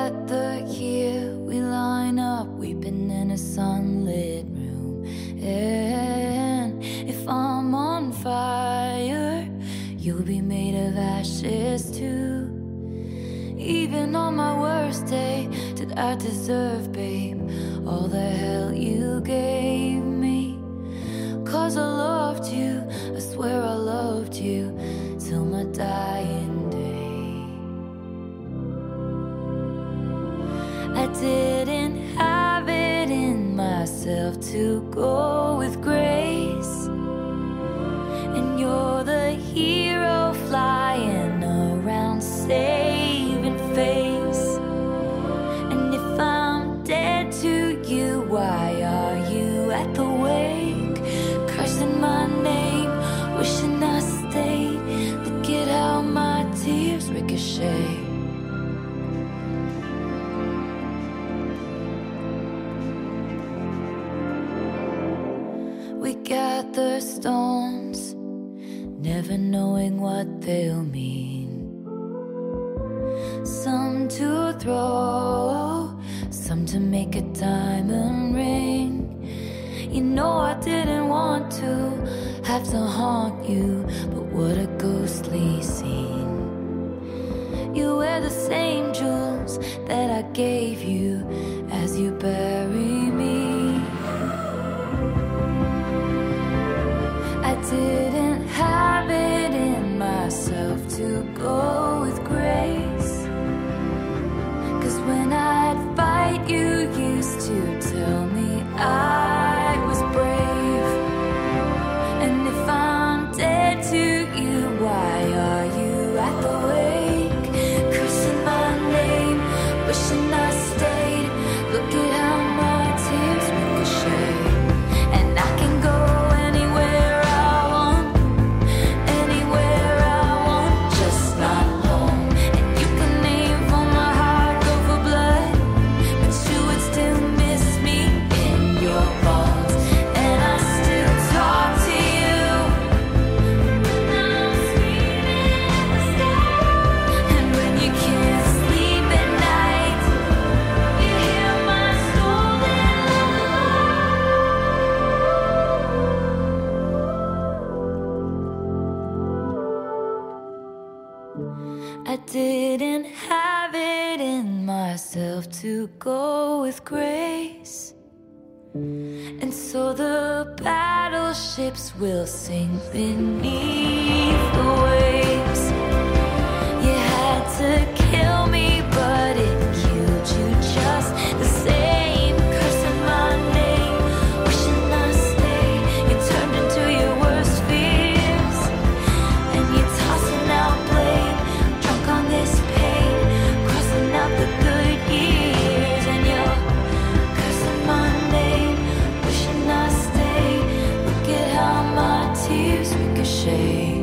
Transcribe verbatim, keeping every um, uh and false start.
gather here, we line up, weeping in a sunlit room. And if I'm on fire, you'll be made of ashes too. Even on my worst day, did I deserve, babe, all the hell you gave me? Cause I loved you, I swear I loved you, till my dying day. I didn't have it in myself to go with grace, and you're the hero flying around saving face. And if I'm dead to you, why are you at the wake, cursing my name, wishing I stayed? Look at how my tears ricochet. We gather stones, never knowing what they'll mean. Some to throw, some to make a diamond ring. You know I didn't want to have to haunt you, but what a ghostly scene. You wear the same jewels that I gave you as you bury me. I didn't have it in myself to go with grace, cause when I'd fight you used to tell me I was brave. And if I'm dead to you, why are you at the wake, cursing my name, wishing I stayed? Look at how my tears ricochet. And I can go anywhere I want, anywhere I want, just not home. And you can aim for my heart, go for blood, but you would still miss me in your bones. And I still talk to you, I'm screaming at the sky. And when you can't sleep at night, you hear my stolen lullaby. I didn't have it in myself to go with grace, and so the battleships will sink beneath the waves. You had to kill me, but it killed you just the same. Cursing my name, wishing I stayed. You turned into your worst fears, and you're tossing out blame, drunk on this pain, crossing out the good years. And you're cursing my name, wishing I stayed. Look at how my tears ricochet.